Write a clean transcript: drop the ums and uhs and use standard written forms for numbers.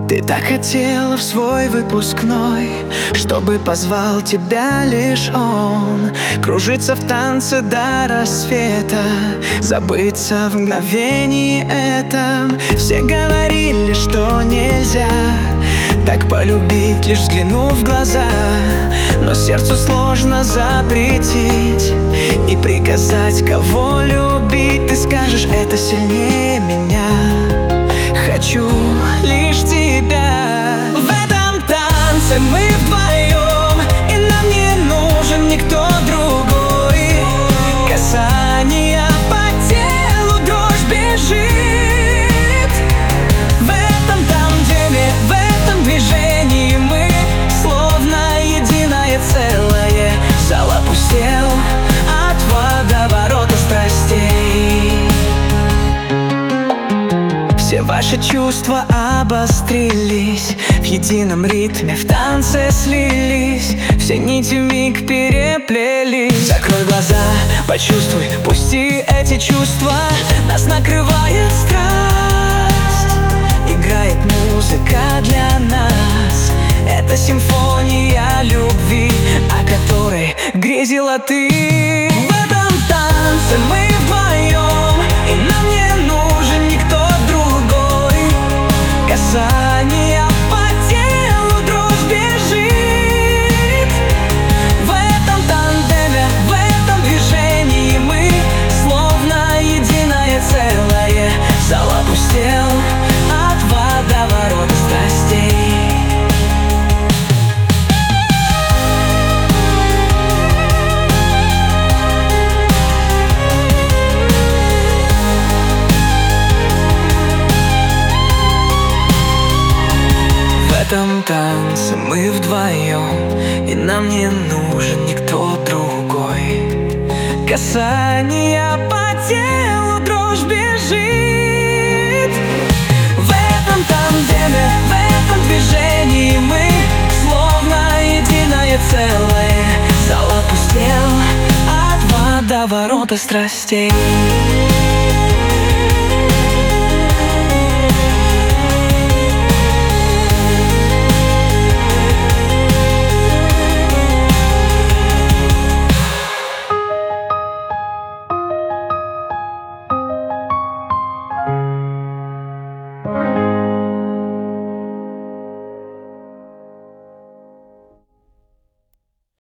Ты так хотела в свой выпускной, чтобы позвал тебя лишь он. Кружиться в танце до рассвета, забыться в мгновении этом. Все говорили, что нельзя так полюбить, лишь взглянув в глаза. Но сердцу сложно запретить и приказать, кого любить. Ты скажешь, это сильнее меня. Хочу лишь тебя. В этом танце мы вдвоем, и нам не нужен никто другой. Касания по телу, дрожь бежит. В этом тандеме, в этом движении мы словно единое целое. Зал опустел от водоворота страстей. Все ваши чувства обострились, в едином ритме в танце слились. Все нити вмиг переплелись. Закрой глаза, почувствуй, пусти эти чувства. Нас накрывает страсть, играет музыка для нас. Это симфония любви, о которой грезила ты. В этом танце мы вдвоем, и нам не нужен никто другой. Касания по телу, дрожь бежит. В этом тандеме, в этом движении мы словно единое целое. Зал опустел от водоворота страстей. В этом танце мы вдвоем, и нам не нужен никто другой. Касания по телу, дрожь бежит. В этом тандеме, в этом движении мы словно единое целое. Зал опустел от водоворота страстей.